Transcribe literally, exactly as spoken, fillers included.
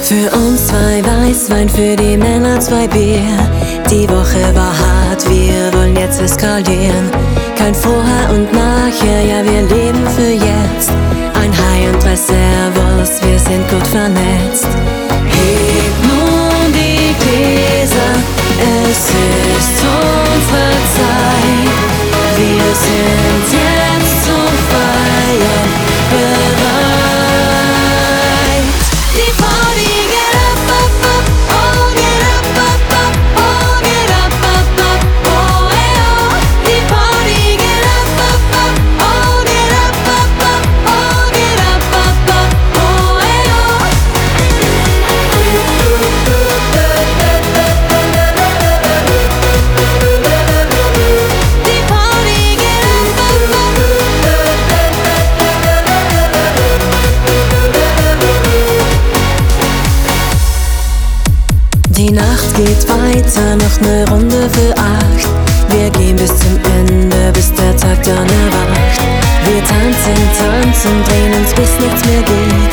Für uns zwei Weißwein, für die Männer zwei Bier. Die Woche war hart, wir wollen jetzt eskalieren. Kein Vorher und Nachher, ja wir leben für jetzt. Ein Hi und drei Servus, wir sind gut vernetzt. Hebt nun die Gläser, es ist unsere Zeit. Wir sind jetzt zum Feiern bereit. Die Party geht up, up, up, oh, geht up, up, up, oh, geht up, up, up, oh, ey, oh. Die Party geht up, up, up, oh, geht up, up, up, oh, geht up, up, up, oh, ey, oh. Die Party geht up, up, up. Die Nacht geht weiter, noch ne Runde für acht. Wir gehen bis zum Ende, bis der Tag dann erwacht. Wir tanzen, tanzen, drehen uns bis nichts mehr geht.